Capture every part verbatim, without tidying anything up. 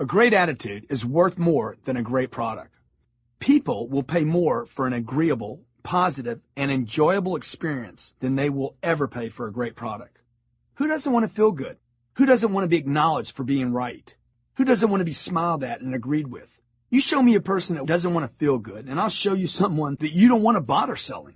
A great attitude is worth more than a great product. People will pay more for an agreeable, positive, and enjoyable experience than they will ever pay for a great product. Who doesn't want to feel good? Who doesn't want to be acknowledged for being right? Who doesn't want to be smiled at and agreed with? You show me a person that doesn't want to feel good, and I'll show you someone that you don't want to bother selling.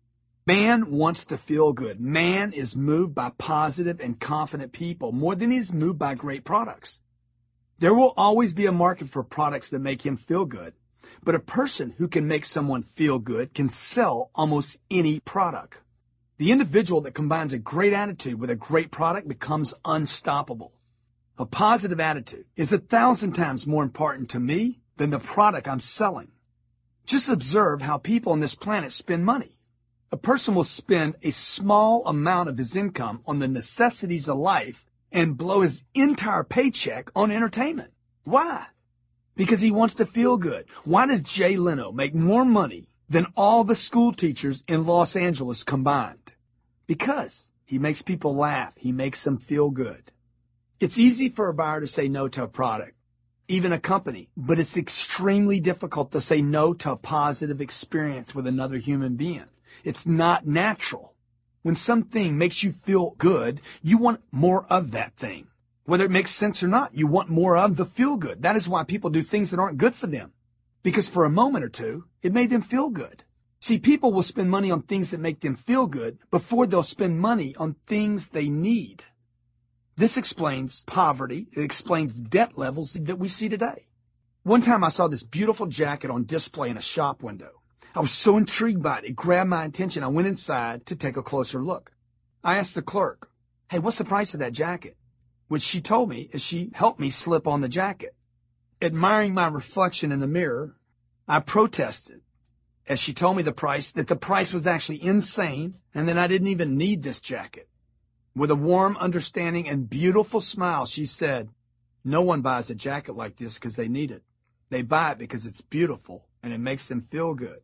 Man wants to feel good. Man is moved by positive and confident people more than he is moved by great products. There will always be a market for products that make him feel good, but a person who can make someone feel good can sell almost any product. The individual that combines a great attitude with a great product becomes unstoppable. A positive attitude is a thousand times more important to me than the product I'm selling. Just observe how people on this planet spend money. A person will spend a small amount of his income on the necessities of life and blow his entire paycheck on entertainment. Why? Because he wants to feel good. Why does Jay Leno make more money than all the school teachers in Los Angeles combined? Because he makes people laugh. He makes them feel good. It's easy for a buyer to say no to a product, even a company, but it's extremely difficult to say no to a positive experience with another human being. It's not natural. When something makes you feel good, you want more of that thing. Whether it makes sense or not, you want more of the feel good. That is why people do things that aren't good for them. Because for a moment or two, it made them feel good. See, people will spend money on things that make them feel good before they'll spend money on things they need. This explains poverty. It explains debt levels that we see today. One time I saw this beautiful jacket on display in a shop window. I was so intrigued by it. It grabbed my attention. I went inside to take a closer look. I asked the clerk, "Hey, what's the price of that jacket?" Which she told me as she helped me slip on the jacket. Admiring my reflection in the mirror, I protested as she told me the price, that the price was actually insane and that I didn't even need this jacket. With a warm understanding and beautiful smile, she said, "No one buys a jacket like this because they need it. They buy it because it's beautiful and it makes them feel good."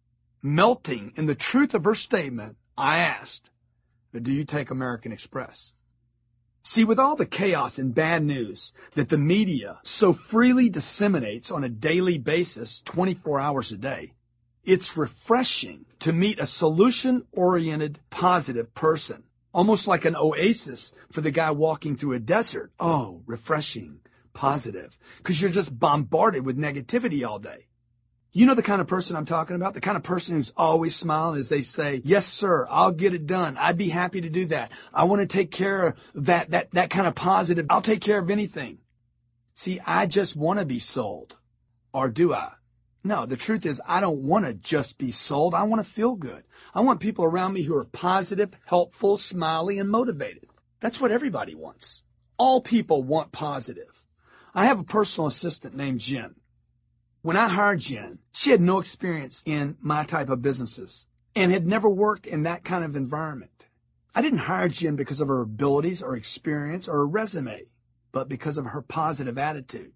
Melting in the truth of her statement, I asked, "Do you take American Express?" See, with all the chaos and bad news that the media so freely disseminates on a daily basis, twenty-four hours a day, it's refreshing to meet a solution-oriented, positive person, almost like an oasis for the guy walking through a desert. Oh, refreshing, positive, because you're just bombarded with negativity all day. You know the kind of person I'm talking about? The kind of person who's always smiling as they say, "Yes, sir, I'll get it done. I'd be happy to do that. I want to take care of that, that, that kind of positive. I'll take care of anything." See, I just want to be sold. Or do I? No, the truth is I don't want to just be sold. I want to feel good. I want people around me who are positive, helpful, smiley, and motivated. That's what everybody wants. All people want positive. I have a personal assistant named Jen. When I hired Jen, she had no experience in my type of businesses and had never worked in that kind of environment. I didn't hire Jen because of her abilities or experience or her resume, but because of her positive attitude.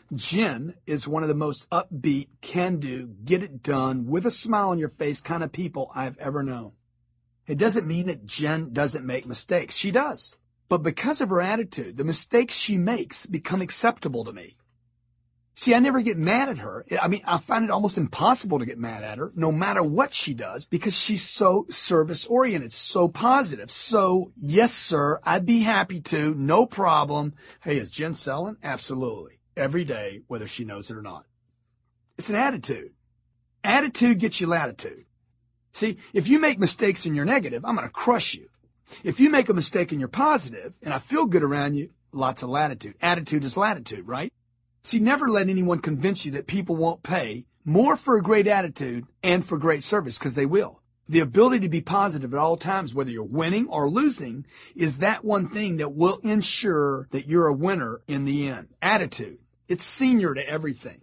Jen is one of the most upbeat, can-do, get-it-done, with a smile on your face kind of people I've ever known. It doesn't mean that Jen doesn't make mistakes. She does. But because of her attitude, the mistakes she makes become acceptable to me. See, I never get mad at her. I mean, I find it almost impossible to get mad at her, no matter what she does, because she's so service-oriented, so positive, so, "Yes, sir, I'd be happy to, no problem." Hey, is Jen selling? Absolutely. Every day, whether she knows it or not. It's an attitude. Attitude gets you latitude. See, if you make mistakes and you're negative, I'm going to crush you. If you make a mistake and you're positive, and I feel good around you, lots of latitude. Attitude is latitude, right? See, never let anyone convince you that people won't pay more for a great attitude and for great service, because they will. The ability to be positive at all times, whether you're winning or losing, is that one thing that will ensure that you're a winner in the end. Attitude. It's senior to everything.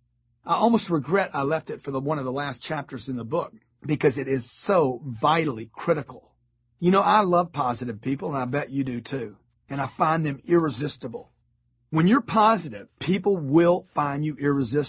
I almost regret I left it for the, one of the last chapters in the book, because it is so vitally critical. You know, I love positive people, and I bet you do too. And I find them irresistible. When you're positive, people will find you irresistible.